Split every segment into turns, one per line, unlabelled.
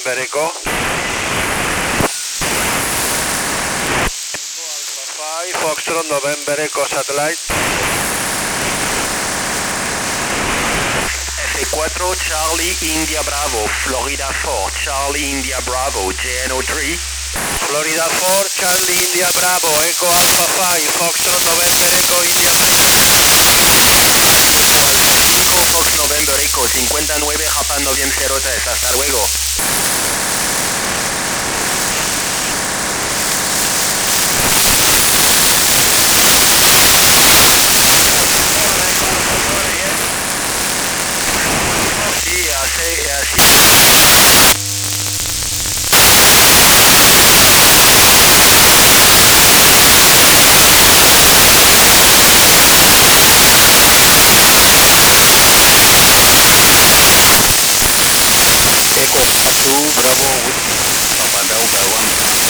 November Echo. Alpha 5, Foxtrot November Echo Satellite.
F4 Charlie India Bravo, Florida 4 Charlie India Bravo, JNO3.
Florida 4, Charlie India Bravo, Echo Alpha 5, Foxtrot November Echo India Mike
5 Fox November Echo, 59 Japan November 03. Hasta luego. Sí, así.
Echo 2 Bravo Papa Delta 1.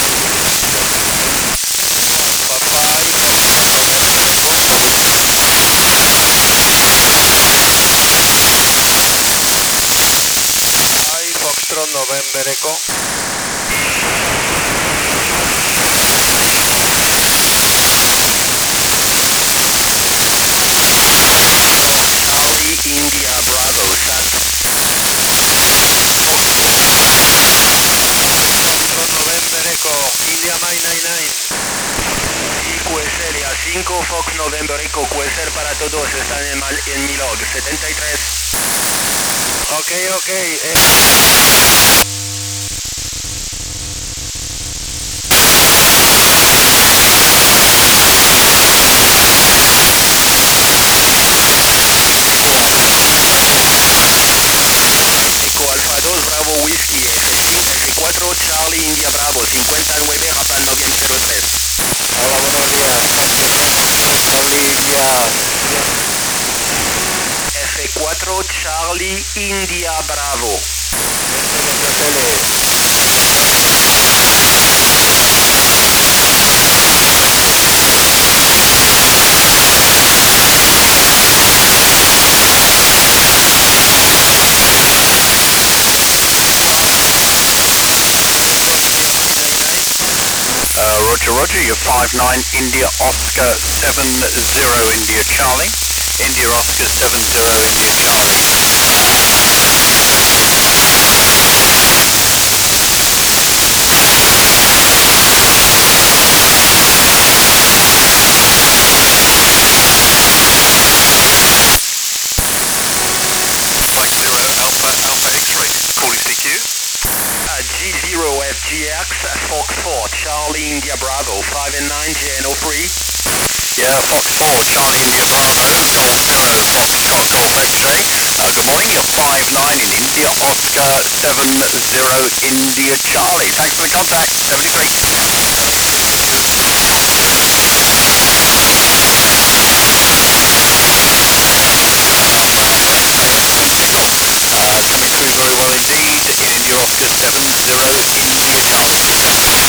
Alpha 5, Foxtrot November Echo.
Charlie India Bravo, SAS.
Foxtrot November Echo India Mike 99.
Y QSL a 5 Fox November Echo, QSL para todos, están en mi log, 73.
Ok,
Echo Alfa 2 Bravo Whiskey, F4 Charlie India Bravo, 59 Japan November 03.
Hola, buenos días. Charlie India.
F4 Charlie India Bravo.
Roger, you're 59 India Oscar 70 India Charlie. India Oscar 70 India Charlie. Mike 0 Alpha X-ray, calling CQ.
G0FGX Fox 4 Charlie India Bravo, 5 and 9 JNO3.
Yeah, Fox 4, Charlie India Bravo, Golf 0, Foxtrot Golf X-ray. Good morning, you're 59 in India Oscar 70 India Charlie. Thanks for the contact, 73. Coming through very well indeed in India Oscar 70 India Charlie.